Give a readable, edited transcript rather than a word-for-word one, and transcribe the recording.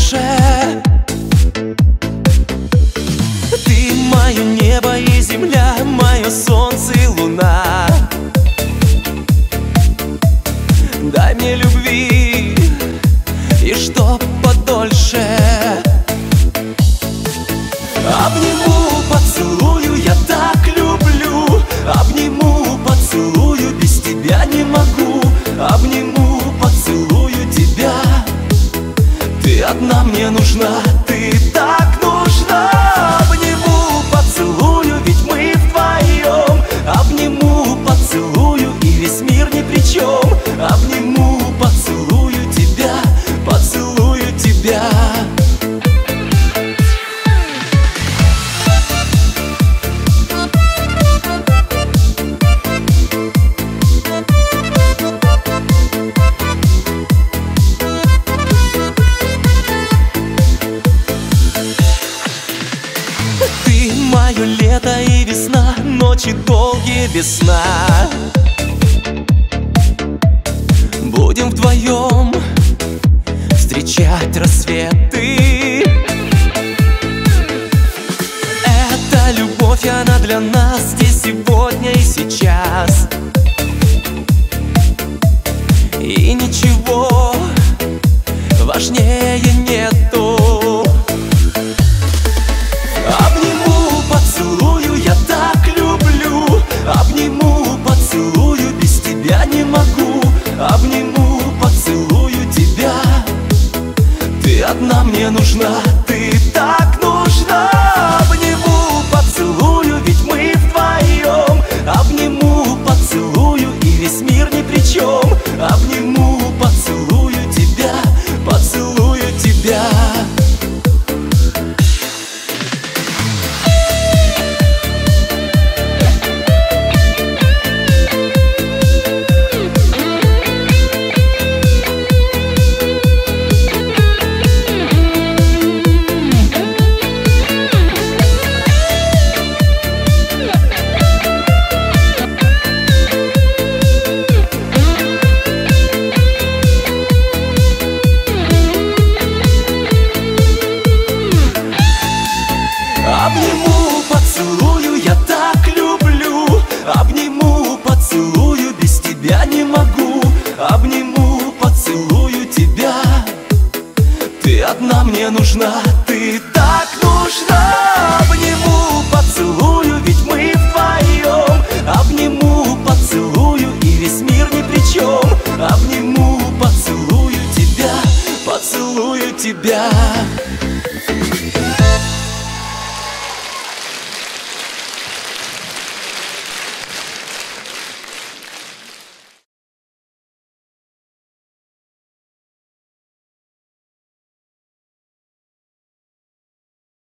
подольше. Ты мое небо и земля, мое солнце и луна. Дай мне любви, и чтоб подольше. Обниму, поцелую, я так люблю. Обниму, поцелую, без тебя не могу. Обниму, поцелую тебя. Ты одна мне нужна, ты так нужна. Обниму, поцелую, ведь мы вдвоем. Обниму, поцелую, и весь мир ни при чем. Обниму, поцелую тебя, поцелую тебя. Ты мое лето и весна, ночи долгие без сна. Будем вдвоем встречать рассветы. Эта любовь, она для нас здесь сегодня и сейчас. И ничего важнее нету. Обниму, поцелую, я так люблю. Обниму, поцелую, без тебя не могу. Обниму, поцелую тебя. Ты одна мне нужна, ты так нужна. Обниму, поцелую, ведь мы вдвоем. Обниму, поцелую, и весь мир ни при чем. Обниму, поцелую тебя, поцелую тебя. Обниму, поцелую, я так люблю. Обниму, поцелую, без тебя не могу. Обниму, поцелую тебя. Ты одна мне нужна, ты так нужна. Обниму, поцелую, ведь мы вдвоем. Обниму, поцелую, и весь мир ни при чем. Обниму, поцелую тебя, поцелую тебя.